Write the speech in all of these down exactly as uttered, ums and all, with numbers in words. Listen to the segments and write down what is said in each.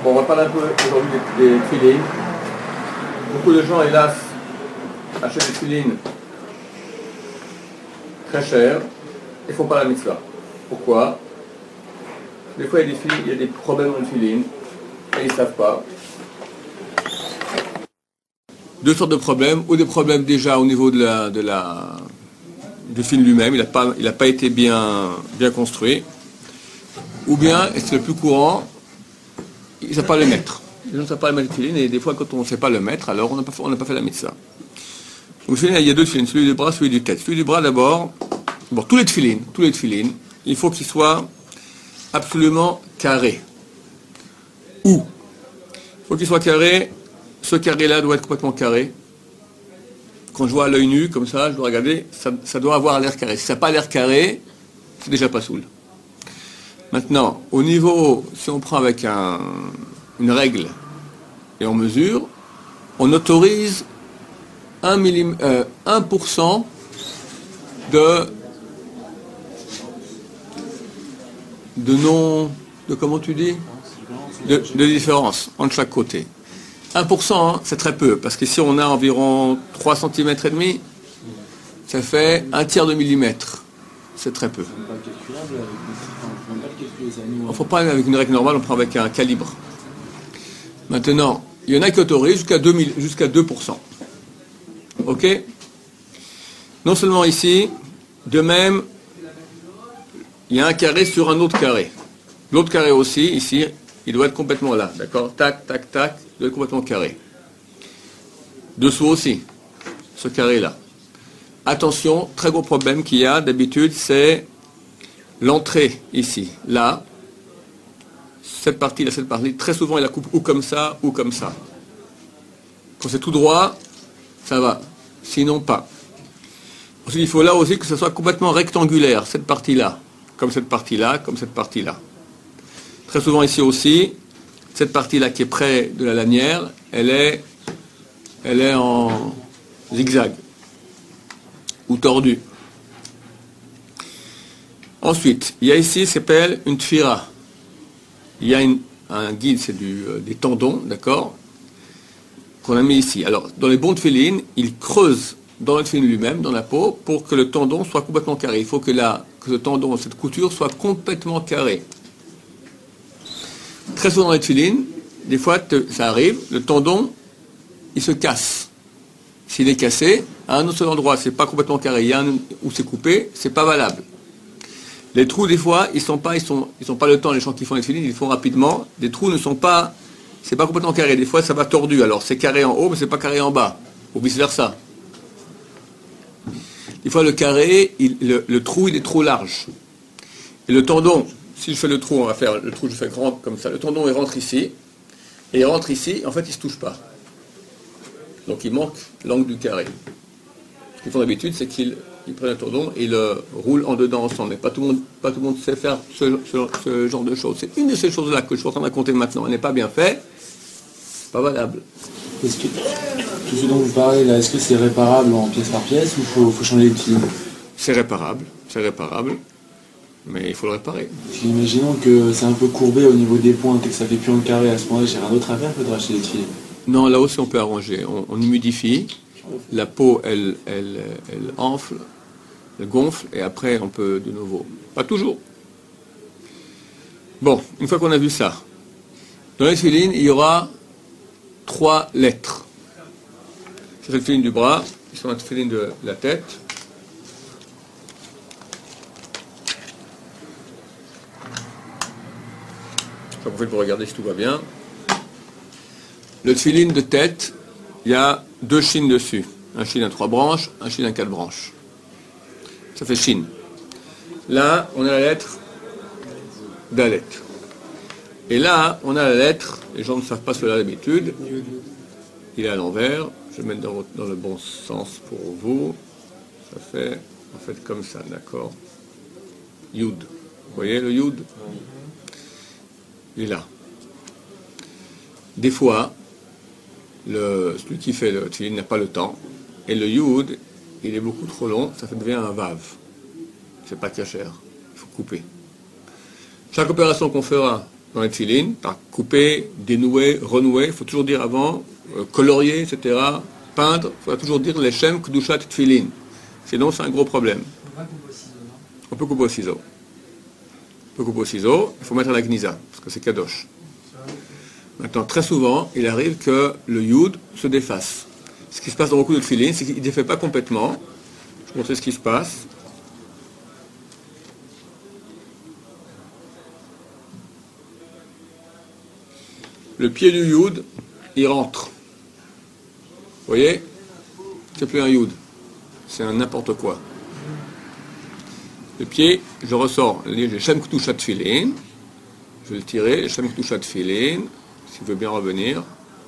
Bon, on va parler un peu aujourd'hui des, des tefilines. Beaucoup de gens, hélas, achètent des tefilines très chères et ne font pas la mitzvah. Pourquoi? Des fois, il y a des, filles, il y a des problèmes dans les tefilines et ils ne savent pas. Deux sortes de problèmes, ou des problèmes déjà au niveau de la, de la, du film lui-même, il n'a pas, il n'a pas été bien, bien construit, ou bien, et c'est le plus courant, ils ne savent pas le mettre. Les gens ne savent pas le mettre le tefilin, et des fois, quand on ne sait pas le mettre, alors on n'a pas, on n'a pas fait la mitzvah. Donc, il y a deux tefilines, celui du bras, celui du tête. Celui du bras, d'abord, bon, tous les tefilines, tous les tefilines, il faut qu'ils soient absolument carrés. Ou, il faut qu'ils soient carrés. Ce carré-là doit être complètement carré. Quand je vois à l'œil nu, comme ça, je dois regarder, ça, ça doit avoir l'air carré. Si ça n'a pas l'air carré, c'est déjà pas soul. Maintenant, au niveau, si on prend avec un, une règle et on mesure, on autorise un, millim, euh, un pour cent de, de non, de comment tu dis, de, de différence entre chaque côté. un pour cent, hein, c'est très peu, parce qu'ici on a environ trois centimètres et demi, ça fait un tiers de millimètre. C'est très peu. On ne prend pas avec une règle normale, on prend avec un calibre. Maintenant, il y en a qui autorisent jusqu'à deux, jusqu'à deux pour cent. Ok? Non seulement ici, de même, il y a un carré sur un autre carré. L'autre carré aussi, ici, il doit être complètement là, d'accord? Tac, tac, tac, il doit être complètement carré. Dessous aussi, ce carré-là. Attention, très gros problème qu'il y a d'habitude, c'est l'entrée ici, là. Cette partie-là, cette partie, très souvent, il la coupe ou comme ça, ou comme ça. Quand c'est tout droit, ça va. Sinon, pas. Ensuite, il faut là aussi que ce soit complètement rectangulaire, cette partie-là. Comme cette partie-là, comme cette partie-là. Très souvent ici aussi, cette partie-là qui est près de la lanière, elle est, elle est en zigzag ou tordue. Ensuite, il y a ici, ça s'appelle une tfira. Il y a une, un guide, c'est du, euh, des tendons, d'accord, qu'on a mis ici. Alors, dans les bons tefilines, ils creusent dans le tefilin lui-même, dans la peau, pour que le tendon soit complètement carré. Il faut que, la, que ce tendon, cette couture, soit complètement carré. Très souvent dans les tefilines, des fois te, ça arrive, le tendon, il se casse. S'il est cassé, à un autre seul endroit, c'est pas complètement carré, il y a un où c'est coupé, c'est pas valable. Les trous, des fois, ils sont pas, ils sont, ils sont pas le temps, les gens qui font les tefilines, ils le font rapidement. Les trous ne sont pas, c'est pas complètement carré. Des fois, ça va tordu. Alors, c'est carré en haut, mais c'est pas carré en bas. Ou vice versa. Des fois, le carré, il, le, le trou, il est trop large. Et le tendon, si je fais le trou, on va faire le trou, je fais grand comme ça. Le tendon, il rentre ici. Et il rentre ici, en fait, il ne se touche pas. Donc, il manque l'angle du carré. Ce qu'ils font d'habitude, c'est qu'ils ils prennent un tendon et le roulent en dedans ensemble. Mais pas tout le monde, pas tout le monde sait faire ce, ce, ce genre de choses. C'est une de ces choses-là que je suis en train de raconter maintenant. Elle n'est pas bien faite, pas valable. Est-ce que tout ce dont vous parlez là, est-ce que c'est réparable en pièce par pièce ou il faut, faut changer les tefilines? C'est réparable, c'est réparable, mais il faut le réparer. Imaginons que c'est un peu courbé au niveau des pointes et que ça fait plus un carré à ce moment-là, j'ai rien d'autre à faire que de racheter les tefilines. Non, là aussi on peut arranger. On, on humidifie, la peau elle, elle, elle enfle, elle gonfle, et après on peut de nouveau. Pas toujours. Bon, une fois qu'on a vu ça, dans les tefilines, il y aura trois lettres. C'est le tefilin du bras, ils sont le tefilin de la tête. Ça vous fait pour regarder si tout va bien. Le tefilin de tête, il y a deux chines dessus. Un chine à trois branches, un chine à quatre branches. Ça fait chine. Là, on a la lettre Dalet. Et là, on a la lettre, les gens ne savent pas cela d'habitude, il est à l'envers, je vais mettre dans, dans le bon sens pour vous, ça fait, en fait comme ça, d'accord, Yud. Vous voyez le Yud? Il est là. Des fois, le, celui qui fait le tefilin n'a pas le temps, et le Yud, il est beaucoup trop long, ça devient un Vav. C'est pas cachère, il faut couper. Chaque opération qu'on fera dans les tefilines, par couper, dénouer, renouer, il faut toujours dire avant, euh, colorier, et cetera, peindre, il faut toujours dire les shem kedushat tefilin. Sinon, c'est un gros problème. On peut couper au ciseau. On peut couper au ciseau, il faut mettre à la gnisa, parce que c'est kadosh. Maintenant, très souvent, il arrive que le yud se déface. Ce qui se passe dans beaucoup de tefilin, c'est qu'il ne défait pas complètement. Je vais vous montrer ce qui se passe. Le pied du yud, il rentre. Vous voyez? C'est plus un yud. C'est un n'importe quoi. Le pied, je ressors. J'ai Shem Kedushat Tefilin. Je vais le tirer. Shem Kedushat Tefilin. S'il veut bien revenir.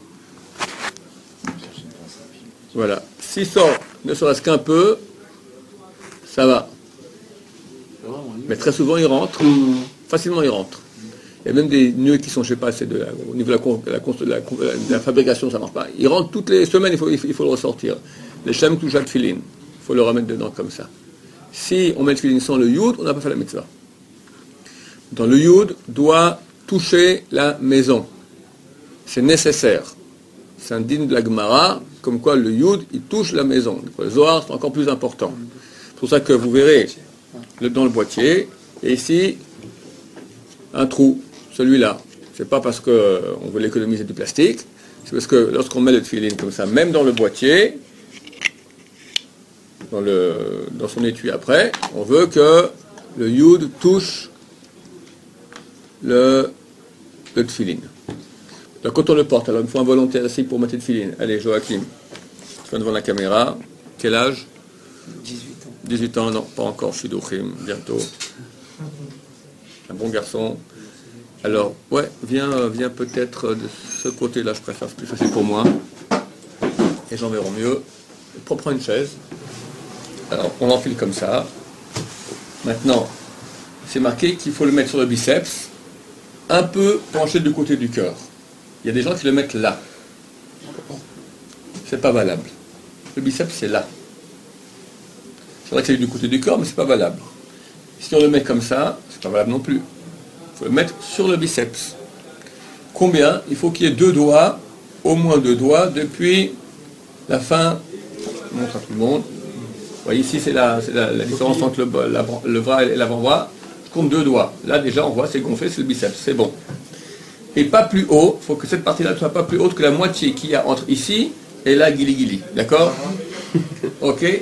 Voilà. S'il sort, ne serait-ce qu'un peu, ça va. Mais très souvent, il rentre. Facilement, il rentre. Il y a même des nœuds qui sont, je ne sais pas, c'est de la, au niveau de la, la, la, la, la fabrication, ça ne marche pas. Il rentre toutes les semaines, il faut, il faut, il faut le ressortir. Les Shem Kedushat Tefilin. Il faut le remettre dedans comme ça. Si on met le tefilin sans le yud, on n'a pas fait la mitzvah. Dans le yud doit toucher la maison. C'est nécessaire. C'est un digne de la Gemara, comme quoi le yud, il touche la maison. Le Zohar, c'est encore plus important. C'est pour ça que vous verrez dans le boîtier, et ici, un trou, celui-là. C'est pas parce qu'on veut l'économiser du plastique, c'est parce que lorsqu'on met le tefilin comme ça, même dans le boîtier, Dans, le, dans son étui après, on veut que le yud touche le, le tefilin. Donc quand on le porte, alors il faut un volontaire ici pour mettre le tefilin. Allez, Joachim, tu viens devant la caméra. Quel âge? dix-huit ans. dix-huit ans, non, pas encore, Shidouchim, bientôt. Un bon garçon. Alors, ouais, viens, viens peut-être de ce côté-là, je préfère, c'est plus facile pour moi. Et j'en verrai mieux. Prends une chaise. Alors, on l'enfile comme ça. Maintenant, c'est marqué qu'il faut le mettre sur le biceps, un peu penché du côté du cœur. Il y a des gens qui le mettent là. C'est pas valable. Le biceps, c'est là. C'est vrai que c'est du côté du corps, mais c'est pas valable. Si on le met comme ça, c'est pas valable non plus. Il faut le mettre sur le biceps. Combien? Il faut qu'il y ait deux doigts, au moins deux doigts, depuis la fin. Je montre à tout le monde. Vous voyez, ici, c'est la, c'est la, la différence entre le, la, le bras et l'avant-bras. Je compte deux doigts. Là, déjà, on voit, c'est gonflé, c'est le biceps. C'est bon. Et pas plus haut. Il faut que cette partie-là ne soit pas plus haute que la moitié qu'il y a entre ici et là, guili-guili. D'accord? Ok?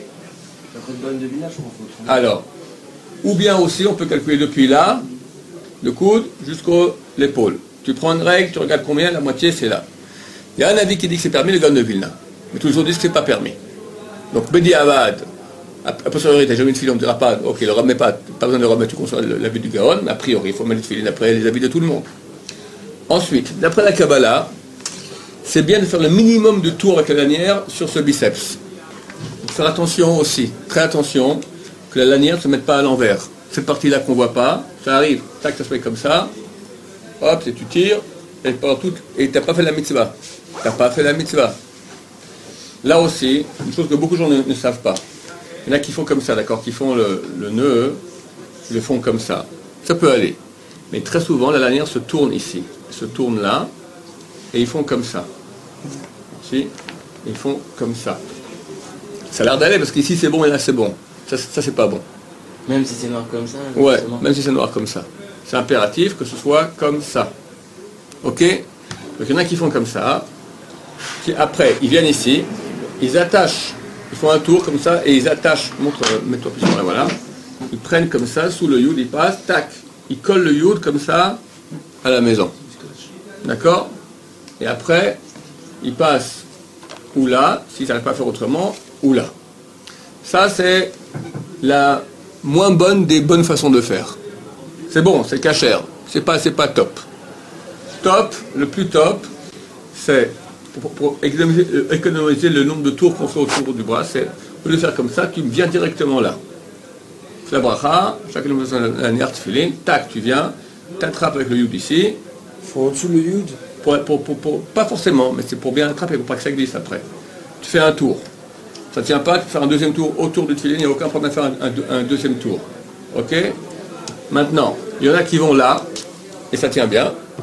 Alors, ou bien aussi, on peut calculer depuis là, le coude, jusqu'au l'épaule. Tu prends une règle, tu regardes combien, la moitié, c'est là. Il y a un avis qui dit que c'est permis, le Gaon de Vilna. Mais tous les autres disent que ce n'est pas permis. Donc, Bedi Avad, a posteriori, tu n'as jamais une tefilin, on ne dira pas, ok, ne le remets pas, pas besoin de le remettre, tu conçois l'avis du Gaon, mais a priori, il faut mettre les tefilin après les avis de tout le monde. Ensuite, d'après la Kabbalah, c'est bien de faire le minimum de tours avec la lanière sur ce biceps. Il faut faire attention aussi, très attention, que la lanière ne se mette pas à l'envers. Cette partie-là qu'on ne voit pas, ça arrive, tac, ça se fait comme ça, hop, et tu tires, et tu n'as pas fait la mitzvah. Tu n'as pas fait la mitzvah. Là aussi, une chose que beaucoup de gens ne, ne savent pas. Il y en a qui font comme ça, d'accord, qui font le, le nœud, ils le font comme ça. Ça peut aller. Mais très souvent, la lanière se tourne ici. Elle se tourne là, et ils font comme ça. Ici, ils font comme ça. Ça a l'air d'aller, parce qu'ici c'est bon et là c'est bon. Ça, ça c'est pas bon. Même si c'est noir comme ça. Ouais, c'est même si c'est noir comme ça. C'est impératif que ce soit comme ça. Ok? Donc il y en a qui font comme ça. Qui, après, ils viennent ici, ils attachent, ils font un tour comme ça, et ils attachent, montre, mets-toi plus sur là, voilà. Ils prennent comme ça, sous le yud, ils passent, tac. Ils collent le yud comme ça à la maison. D'accord? Et après, ils passent ou là, s'ils n'arrivent pas à faire autrement, ou là. Ça, c'est la moins bonne des bonnes façons de faire. C'est bon, c'est cachère. C'est pas, c'est pas top. Top, le plus top, c'est pour, pour économiser, économiser le nombre de tours qu'on fait autour du bras, c'est au lieu de faire comme ça, tu viens directement là. La bracha, chacun nous fait un niar tefilin, tac, tu viens, t'attrapes avec le yud ici. Faut en dessous le yud? Pour, pour, pour, pour, pas forcément, mais c'est pour bien attraper, pour pas que ça glisse après. Tu fais un tour. Ça ne tient pas, tu fais un deuxième tour autour du tefilin, il n'y a aucun problème à faire un, un, un deuxième tour. Ok? Maintenant, il y en a qui vont là, et ça tient bien.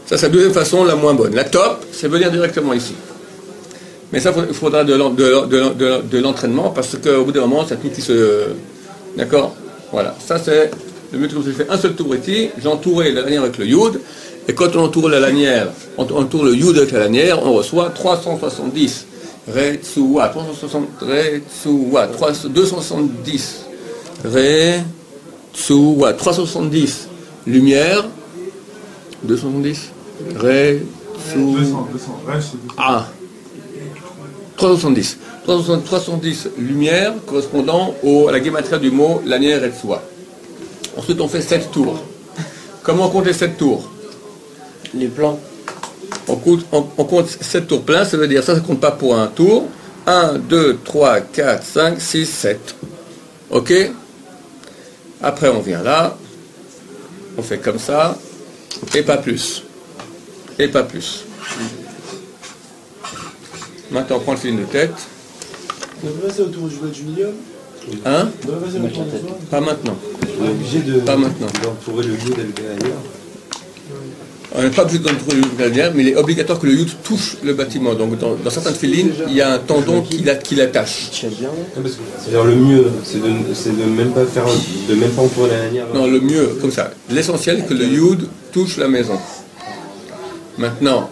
Ça, c'est la deuxième façon, la moins bonne. La top, c'est venir directement ici. Mais ça, il faudra de, l'en- de, l'en- de, l'en- de, l'en- de l'entraînement parce qu'au bout d'un moment, c'est tout qui se... D'accord? Voilà. Ça, c'est le mieux que j'ai fait un seul tour ici. J'ai entouré la lanière avec le yud. Et quand on entoure la lanière, on entoure le yud avec la lanière, on reçoit trois cent soixante-dix. Ré, tsuwa, trois cent soixante, Ré, tsuwa, deux cent soixante-dix. Ré, tsuwa, trois cent soixante-dix. Lumière. deux cent soixante-dix. Ré, tsuwa. deux cents, deux cents. Ouais, c'est deux cents. Ah. trois cent soixante-dix. trois cent soixante-dix lumières correspondant au, à la guématria du mot lanière et tsuwa. Ensuite, on fait sept tours. Comment compter sept tours? Les plans. On compte, on, on compte sept tours pleins, ça veut dire ça, ça ne compte pas pour un tour. un, deux, trois, quatre, cinq, six, sept. Ok? Après, on vient là. On fait comme ça. Et pas plus. Et pas plus. Maintenant, on prend le fil de tête. On peut passer autour du bas du milieu. Hein? On peut passer autour du bas. Pas maintenant. On est obligé de, Pas maintenant. d'entourer le yud avec la lanière. On n'est pas obligé d'entourer le yud, mais il est obligatoire que le yud touche le bâtiment. Donc, dans, dans certaines filines, il y a un tendon qui, la- qui l'attache. Tiens bien. C'est-à-dire le mieux, c'est de, c'est de même pas faire, de même pas entourer la lanière. Non, le mieux, comme ça. L'essentiel, c'est que le yud touche la maison. Maintenant,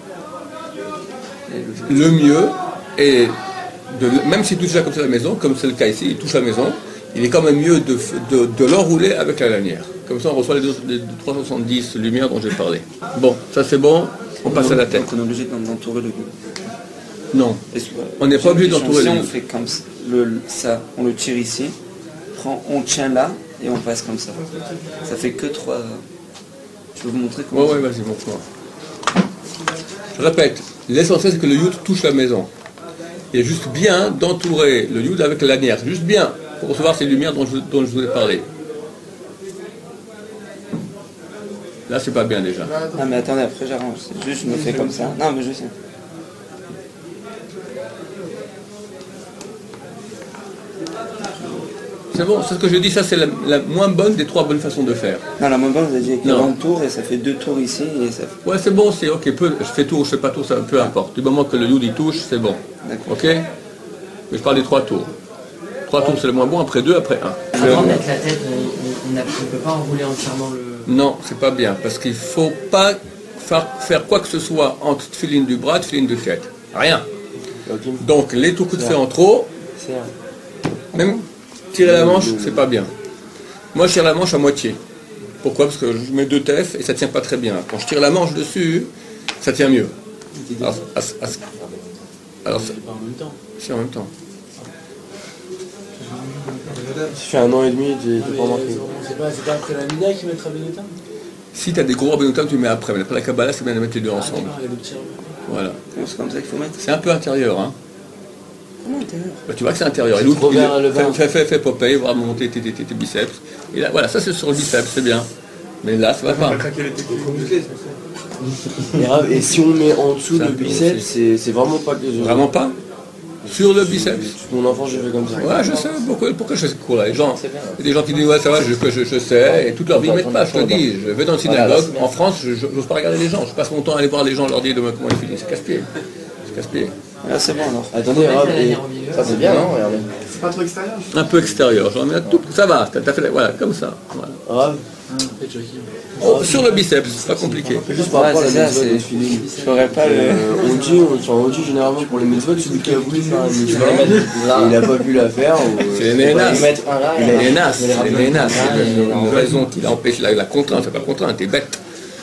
le mieux est, de, même s'il touche comme ça la maison, comme c'est le cas ici, il touche la maison, il est quand même mieux de, de, de l'enrouler avec la lanière. Comme ça, on reçoit les, deux- les trois cent soixante-dix lumières dont j'ai parlé. Bon, ça c'est bon, on passe à la tête. Donc on est obligé d'en- d'entourer le yud. Non, Est-ce que- on n'est pas obligé d'entourer Si le on yud. fait comme ça, le, ça, on le tire ici, prend, on tient là et on passe comme ça. Ça fait que trois. Je peux vous montrer comment. Ouais, ouais, vas-y, montre-moi. Je répète, l'essentiel c'est que le yud touche la maison. Il est juste bien d'entourer le yud avec la lanière. C'est juste bien pour recevoir ces lumières dont je, dont je vous ai parlé. Là, c'est pas bien déjà. Ah mais attendez, après j'arrange. C'est juste je me fais comme ça. Non mais je sais. C'est bon, c'est ce que je dis, ça c'est la, la moins bonne des trois bonnes façons de faire. Non la moins bonne, vous avez dit qu'il y a Non. un tour et ça fait deux tours ici et ça fait... Ouais, c'est bon, c'est ok, peu, je fais tour, je fais pas tour, ça peu importe. Du moment que le yud y touche, c'est bon. D'accord. Ok? Mais je parle des trois tours. Trois tours c'est le moins bon, après deux, après un. Avant de mettre la tête, on ne peut pas enrouler entièrement le. Non, c'est pas bien, parce qu'il faut pas faire, faire quoi que ce soit entre filine du bras et filine de tête. Rien. Donc les tours que tu fais en trop, C'est un- même tirer la manche, c'est pas bien. Moi, je tire la manche à moitié. Pourquoi? Parce que je mets deux T F et ça tient pas très bien. Quand je tire la manche dessus, ça tient mieux. Alors, à- à- alors, c'est Pas en même temps. c'est en même temps. Tu fais un an et demi, tu Ah, t'es mais pas remarqué. C'est pas, c'est pas après la mina qui mettra Benetton. Si tu as des gros rabinotam, tu mets après. Mais après la Kabbalah, c'est bien de mettre les deux Ah, ensemble. d'accord, il y a le petit. Voilà. C'est comme ça qu'il faut mettre. C'est un peu intérieur, hein. Comment intérieur? Bah, tu vois que c'est intérieur. Et C'est l'autre, trop il bien, est- le fais, vin. fais, fais, fais Popeye, voir monter tes, tes, tes, tes biceps. Et là, voilà, ça c'est sur le biceps, c'est bien. Mais là, ça va pas. Et grave, et si on met en dessous C'est un le peu biceps, aussi. c'est c'est vraiment pas que. Vraiment pas. Sur le biceps. Toute mon enfant, j'ai fait comme ça. Ouais, je sais. Pourquoi, pourquoi je fais ce cours-là? Les gens, il y a des gens qui disent, ouais, ça va, je, je, je sais. Et toute leur vie, ils mettent pas. Je te dis, je vais dans une synagogue. En France, je n'ose pas regarder les gens. Je passe mon temps à aller voir les gens, leur dire demain comment ils finissent. C'est casse-pied. C'est casse-pied. Là c'est bon alors. Attendez, grave, et- ça c'est bien, non? Regardez. C'est pas trop extérieur. Un peu extérieur. J'en mets tout. Ça va. T'as t'as fait, la- voilà, comme ça. Voilà. Grave. Faites Joachim. Oh, sur le biceps, c'est pas compliqué. Juste par Ouais, rapport à c'est la ça, mitzvah de c'est- feeling. Je ferais pas le. Euh, on dit, on, enfin, on dit généralement pour les mitzvot, celui qui a voulu faire une mitzvah, et il n'a pas pu la faire. ou, euh, C'est les nénas. mettre un là, Les nénas, il a- les nénas. Ah, C'est il une a- raison qui empêche la, la contrainte. C'est pas contrainte, t'es bête.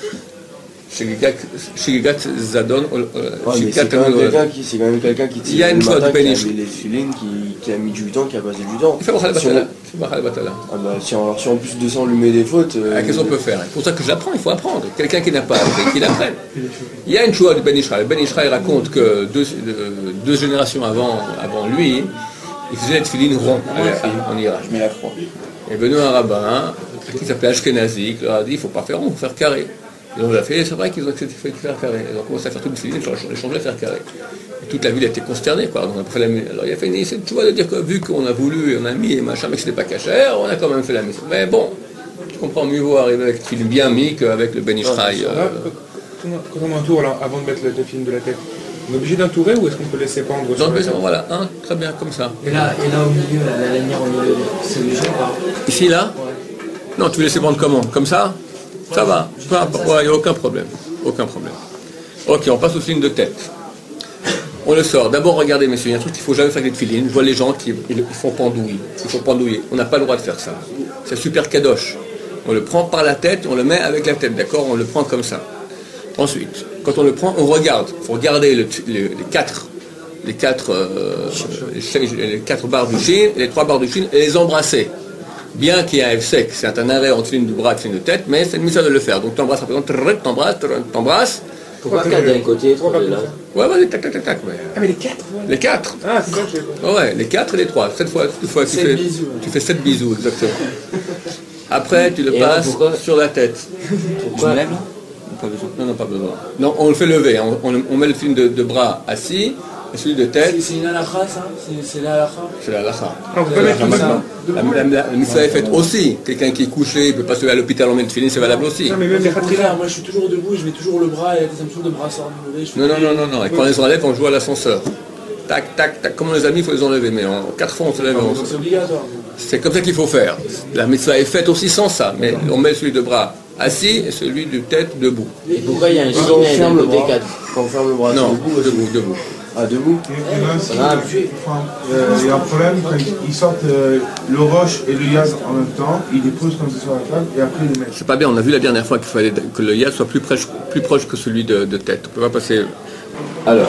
Shigigat Zadon. euh, Ouais, mais Shigigat, c'est quand même euh, quelqu'un qui, c'est quand même quelqu'un qui Il y a tire une le fois matin, du qui a béniche. mis les filines, qui, qui a mis du temps, qui a passé du temps. Il fait Bachal Si on- Batala. Il fait Bachal Batala. Ah bah, si, alors, si en plus de ça on lui met des fautes. euh, Ah, qu'est-ce qu'on peut faire? C'est pour ça que je l'apprends, il faut apprendre. Quelqu'un qui n'a pas appris, qu'il apprenne. Il y a une chose de Ben Israël. Ben Israël raconte que deux, euh, deux générations avant, avant lui, il faisait les tefilines ronds en Irak. Je mets la croix. est venu un rabbin qui s'appelait Ashkenazi, qui leur a dit il ne faut pas faire rond, il faut faire carré. Et on l'a fait, c'est vrai qu'ils ont accepté de faire carré. Ils ont commencé à faire toute une filine, ils ont changé à faire carré. Et toute la ville a été consternée, quoi. Donc on a fait la mise. Alors il a fait une initiative, tu vois, de dire que vu qu'on a voulu, on a mis et machin, mais que c'était pas cachère, on a quand même fait la mise. Mais bon, je comprends mieux vaut arriver avec une filine bien mis qu'avec le Ben Ishraï. Euh, quand on entoure là, avant de mettre le film de la tête, on est obligé d'entourer ou est-ce qu'on peut laisser pendre sur Donc, la tête? voilà, hein, très bien, comme ça. Et là, et là au milieu, là, la lanière au milieu, c'est obligé ou pas? Ici, là Non, tu veux laisser prendre comment? Comme ça? Ça va, peu importe. Ouais, il n'y a aucun problème. Aucun problème. Ok, on passe au film de tête. On le sort. D'abord, regardez, messieurs, il y a un truc qu'il ne faut jamais faire avec les filines. Je vois les gens qui ils, ils font pendouiller. Ils font pendouiller. On n'a pas le droit de faire ça. C'est super kadosh. On le prend par la tête, on le met avec la tête, d'accord? On le prend comme ça. Ensuite, quand on le prend, on regarde. Il faut regarder le, le, les quatre, les quatre, euh, les, les quatre barres du chine, les trois barres du chine, et les embrasser. Bien qu'il y ait un F sec, c'est un arrêt entre film de bras et film de tête, mais c'est une mission de le faire. Donc tu embrasses, par exemple, t'embrasses, t'embrasses. Pourquoi quatre d'un côté, trois de là? Ouais, vas-y, tac, tac, tac, tac. Ouais. Ah mais les quatre Les quatre. Ah c'est ça que j'ai Ouais, ouais, les quatre et les trois. Cette fois, cette fois tu, Sept fais, bisous. tu fais sept bisous, exactement. Après, tu le Et passes alors, pourquoi sur la tête. Je me lève là? Pas besoin. Non, non, pas besoin. Non, on le fait lever. hein. On, on met le film de, de bras assis et celui de tête, C'est c'est une halakha, ça? C'est- C'est la halakha? c'est la halakha. Ah, on peut pas mettre La, tout ça. la, la, la, la mitzvah est faite aussi. Quelqu'un qui est couché, il ne peut pas se lever à l'hôpital en mettre de filine, c'est valable aussi. Non mais même les Au contraire, khatrilats. moi je suis toujours debout, je mets toujours le bras et la deuxième de bras sort du lever. je fais- Non, non, non, non, non. Et quand on les enlève, on joue à l'ascenseur. Tac, tac, tac. Comme on les a mis, il faut les enlever. Mais en quatre fois, on se lève. Donc on- c'est obligatoire. C'est comme ça qu'il faut faire. La mitzvah est faite aussi sans ça. Mais on met celui de bras assis et celui de tête debout. Et pourquoi il y a un Quand on chien d'un ferme le côté bras. quatre? Quand on ferme le bras, Non, c'est debout aussi. debout, debout. Ah, debout? Il y en a aussi, Ah, enfin, euh, il y a un problème quand ils sortent euh, le roche et le yaz en même temps, ils les posent comme ça sur la table et après ils les mettent. C'est pas bien, on a vu la dernière fois qu'il fallait que le yad soit plus proche, plus proche que celui de, de tête. On peut pas passer. Alors,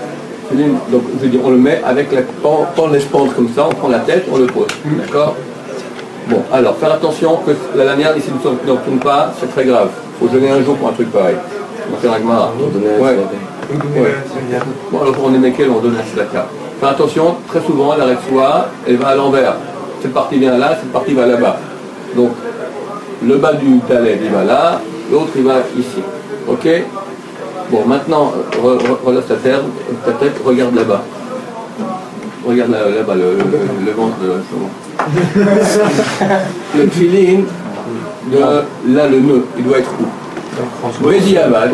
donc je veux dire, on le met avec la pan, pan laisse pendre comme ça, on prend la tête, on le pose. D'accord? Bon, alors faire attention que la lanière ici ne tourne- ne tourne pas, c'est très grave. Il faut donner un jour pour un truc pareil. On va faire un Gemara. Ouais. Ouais. Bon, alors pour en aimer quel, on donne un tzedaka. Faire attention, très souvent, l'arrêt de soie, elle va à l'envers. Cette partie vient là, cette partie va là-bas. Donc, le bas du talet, il va là, l'autre, il va ici. Ok? Bon, maintenant, re- re- relâche ta tête, ta tête, regarde là-bas. Regarde là- là-bas, le, le, le ventre de le feeling, de, là, le nœud, il doit être où? Bédiavad.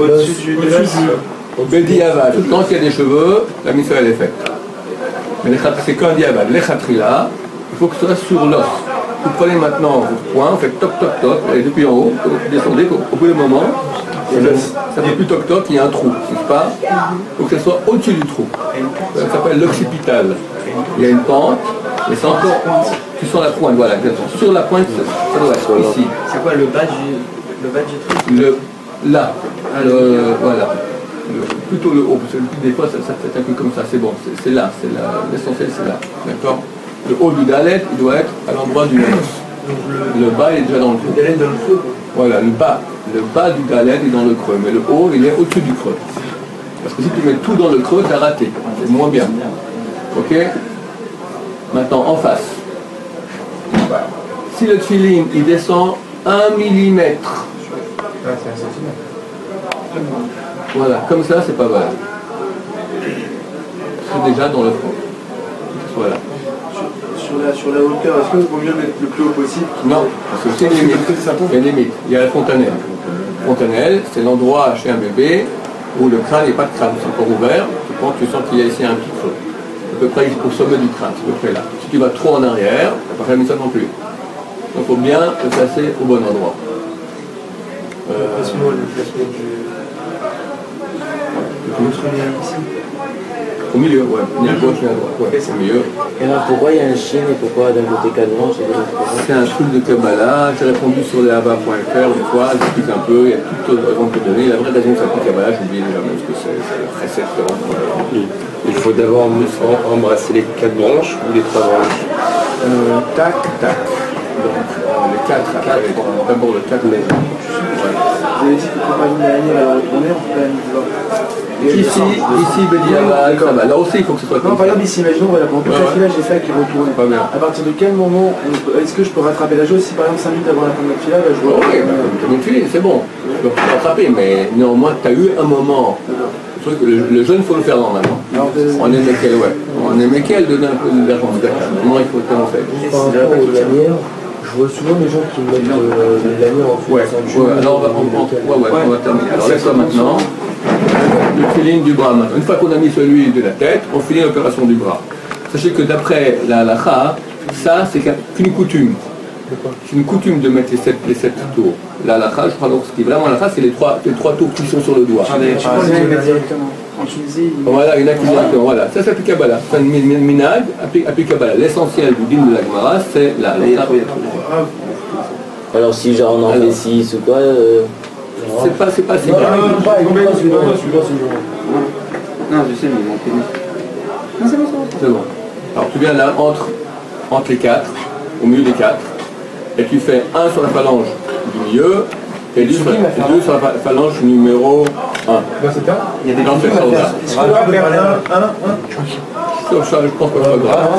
Bédiavad. Quand il y a des cheveux, la mission elle est faite. Mais les khat- c'est qu'un diavad. Les khatrila, il faut que ce soit sur l'os. Vous prenez maintenant votre poing, vous faites toc toc toc, et depuis en haut, vous descendez, au, au bout d'un moment, ça fait plus toc toc, il y a un trou, n'est-ce pas? Il faut que ce soit au-dessus du trou. Ça s'appelle l'occipital. Il y a une pente, mais c'est encore. Tu sens la pointe, voilà, exactement. Sur la pointe, ça doit être ici. C'est quoi le bas du, le bas du truc? Le, là, le, voilà. Le- plutôt le haut, parce que des fois ça, ça fait un peu comme ça, c'est bon, c'est c'est là, c'est là, l'essentiel c'est là, d'accord? Le haut du dalet, il doit être à l'endroit du os. Le bas il est déjà dans le creux. Elle est dans le creux. Voilà, le bas, le bas du dalet est dans le creux, mais le haut il est au-dessus du creux. Parce que si tu mets tout dans le creux, t'as raté, c'est moins bien. Ok? Maintenant, en face. Si le tefillin, il descend un millimètre, Ah, c'est un centimètre. voilà, comme ça, c'est pas valable. C'est déjà dans le fond. Voilà. Sur la, sur la hauteur, est-ce qu'il vaut mieux mettre le plus haut possible? Non, parce que c'est une limite. Il y a une limite. Il y a la fontanelle. Fontanelle, c'est l'endroit chez un bébé où le crâne n'est pas de crâne, c'est encore ouvert. Tu prends, tu sens qu'il y a ici un petit creux. À peu près au sommet du crâne, c'est à peu près là. Si tu vas trop en arrière, tu n'as pas fait ça non plus. Donc il faut bien te placer au bon endroit. Euh, Le placement, le placement du. Notre lien ici. au milieu, ouais. Ni à gauche, ni à droite. Ouais, au milieu. Et là, pourquoi il y a un chien et pourquoi d'un côté cadran, c'est de l'autre côté? C'est un truc de Kabbalah, j'ai répondu sur les haba point f r des fois, j'explique un peu, il y a toutes les raisons que donner. La vraie raison de s'applique Kabbalah, j'oublie déjà même ce que c'est, c'est le précepte. Il faut d'abord em- embrasser les quatre branches ou les trois branches. Euh, tac, tac. Donc, euh, les quatre, après, les trois. D'abord le quatre, mais. Vous avez dit que pour pas une année, elle va retourner, on peut la mise Ici, ici, Bédiava, ça va. Là aussi, il faut que ce soit Non, comme par ça. exemple, ici, imaginons, voilà, pendant tout Ouais, le ouais. filage, j'ai fait avec les retours. Pas bien. À partir de quel moment on peut- est-ce que je peux rattraper la chose si par exemple cinq minutes avant la fin de notre filage, je vois. Oui, bah, donc tu dis, c'est bon. Donc tu peux rattraper, mais néanmoins, tu as eu un moment. Le, truc, le, le jeûne, il faut le faire normalement. Alors, de- On est Mekel, ouais. On est Mekel, donner un peu d'argent. Comment il faut faire en fait. Par rapport aux lanières, je vois souvent des gens qui mettent euh, les lanières en Ouais, ouais, alors on va, on, on, ouais, ouais, on va terminer. Alors laisse-toi maintenant. Le filine du bras maintenant. Une fois qu'on a mis celui de la tête, on finit l'opération du bras. Sachez que d'après la halakha, ça c'est qu'une coutume. C'est une coutume de mettre les sept, les sept tours. La halakha, je crois donc ce qui est vraiment la halakha, c'est les trois, les trois tours qui sont sur le doigt. Ah, mais tu vois, ils mettent directement. En Tunisie, ils- Voilà, il y en a qui directement. Voilà, ça c'est applique Kabbalah. C'est un min- minag, applique applique Kabbalah. L'essentiel du din de la Gemara, c'est la halakha. Alors si genre on en Alors. fait six ou quoi, euh, C'est pas, c'est pas si Non, grave. non, non, pas, celui-là, celui-là, celui-là, celui-là. Non, je sais, mais ils m'ont pénis. Non, c'est bon, c'est bon. C'est bon. Alors tu viens là, entre, entre les quatre, au milieu des quatre, et tu fais un sur la phalange du milieu, et deux sur, et deux sur la pha- phalange numéro un. Là, c'est ça. Il y a des gens qui font ça. Est-ce qu'on va faire un, un, un Ça, ça, je pense que c'est pas grave.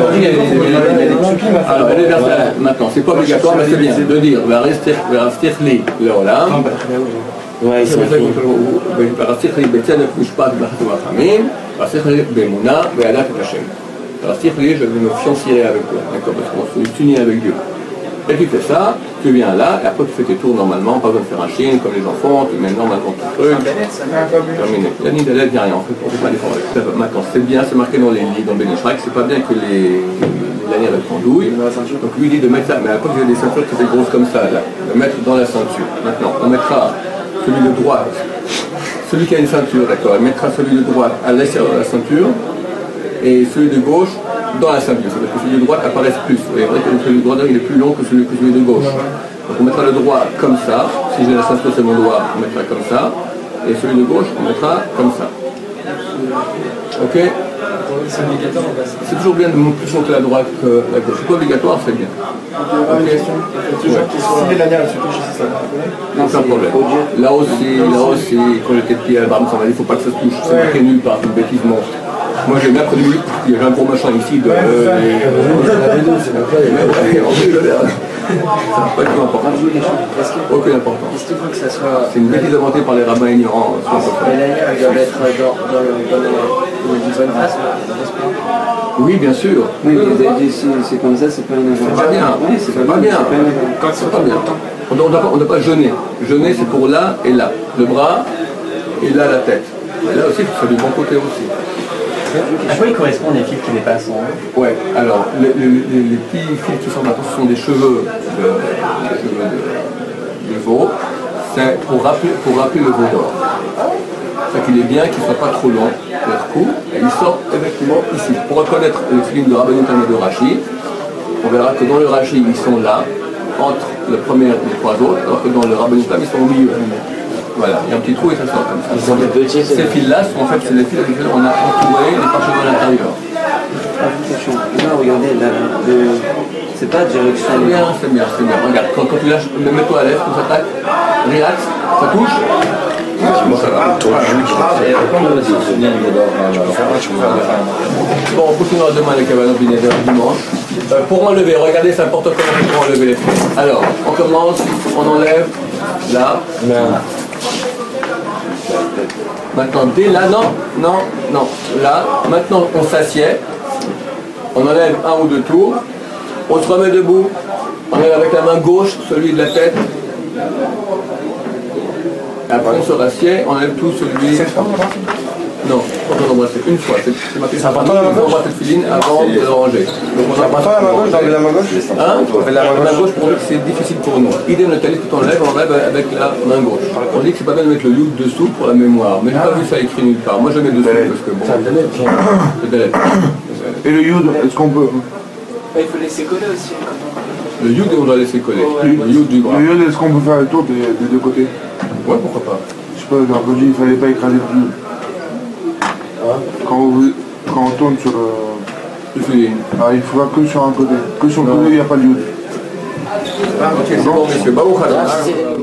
Alors, elle est versée maintenant. C'est pas obligatoire, mais c'est bien de dire Verastirli Leolam. ouais, C'est c'est pour ça écrit. qu'on Verastirli Betzanef Mishpat Bachamim, Verastirli Bemuna, Ve'adat Hashem. Verastirli, je vais me fiancierai avec toi, d'accord, parce qu'on se unit avec Dieu. Et tu fais ça, tu viens là, et après tu fais tes tours normalement, pas besoin de faire un chine comme les enfants, tu mets normalement ton truc. Terminé. La ligne de l'aide, il n'y a rien, en fait, on ne fait pas d'effort avec ça. Maintenant, c'est bien, c'est marqué dans les lits, dans Ben Ishraïk, c'est pas bien que les lanières elles pendouillent. Donc lui il dit de mettre ça, mais après il y a des ceintures qui étaient grosses comme ça, là, de mettre dans la ceinture. Maintenant, on mettra celui de droite, celui qui a une ceinture, d'accord, il mettra celui de droite à l'extérieur de la ceinture, et celui de gauche dans la ceinture. C'est parce que celui de droite apparaisse plus. Vous voyez que celui de droite il est plus long que celui, que celui de gauche. Donc on mettra le droit comme ça. Si j'ai la ceinture c'est mon doigt, on mettra comme ça. Et celui de gauche, on mettra comme ça. Ok? C'est toujours bien de monter plus long que la droite que la gauche. C'est pas obligatoire, c'est bien. Ok? Ouais. Si les lanières, elles se touchent ici, ça va. Aucun problème. Là aussi, là aussi, quand j'étais petit à Bram, ça m'a dit, il ne faut pas que ça se touche. C'est marqué nulle part, c'est une bêtise monstre. Moi j'ai bien connu, il y avait un gros machin ici de. Euh, et, ça n'a pas du tout important. Aucune importance. Est-ce qu'il faut que ça soit. C'est une bêtise inventée par les rabbins ignorants. sur ce point. Les lanières, elles doivent être dans, dans, le- dans le- une bonne face, n'est-ce pas? Oui, bien sûr. Oui, mais si c'est comme ça, c'est pas une C'est pas bien. Oui, c'est C'est pas pas bien. C'est pas une C'est pas bien. On ne doit, doit pas jeûner. Jeûner, c'est pour là et là. Le bras et là la tête. Et là aussi, il faut faire du bon côté aussi. À quoi ils correspondent les fils qui dépassent en haut? Ouais, alors, les, les, les, les petits fils qui sont maintenant, ce sont des cheveux de, des cheveux de, de veau. C'est pour rappeler, pour rappeler le veau d'or. C'est qu'il est bien qu'il ne soit pas trop long, notre cou, et il sort exactement ici. Pour reconnaître le film de Rabbeinu Tam et de Rashi, on verra que dans le Rashi, ils sont là, entre le premier et les trois autres, alors que dans le Rabbeinu Tam, ils sont au milieu. Voilà, il y a un petit trou et ça sort comme ça. Ils sont des petits, Ces fils-là, sont en fait, c'est les fils avec lesquels on a entouré les parchemins à l'intérieur. Attention. Là, regardez, là, le- c'est pas direction. C'est bien, c'est bien, c'est bien. Regarde, quand, quand tu lâches, mets-toi à l'aise, quand ça tape, relax, ça touche. Bon, on continuera demain les cabanes binaires dimanche. Euh, pour enlever, regardez, c'est important comment on peut enlever les fils. Alors, on commence, on enlève là. Maintenant, dès là, non, non, non, là. Maintenant, on s'assied. On enlève un ou deux tours. On se remet debout. On enlève avec la main gauche celui de la tête. Après, on se rassied. On enlève tout celui. Non, on va embrasser une fois. C'est c'est marqué. C'est important la main gauche. On embrasse cette filine avant de le ranger. Donc, on embrasse la main gauche, d'enlever la main gauche. Hein? La main gauche, pour nous, c'est difficile pour nous. Idem le talit que tu enlèves, on enlève avec la main gauche. On dit que c'est pas bien de mettre le youd dessous pour la mémoire. Mais j'ai pas vu ça écrit nulle part. Moi, je mets dessous parce que bon. C'est Dalet. Et le yud, est-ce qu'on peut? Il faut laisser coller aussi. Le youd, on doit laisser coller. Le youd du bras. Le yud, est-ce qu'on peut faire le tour des, des deux côtés? Ouais, pourquoi pas. Je sais pas, genre, quand je dis il fallait pas écraser le yud. Quand, vous, quand on tourne sur le. Je fais. Ah, il faut faire que sur un côté. Que sur le côté, il n'y a pas de yud. Ok, c'est bon, monsieur. Baruch Hashem.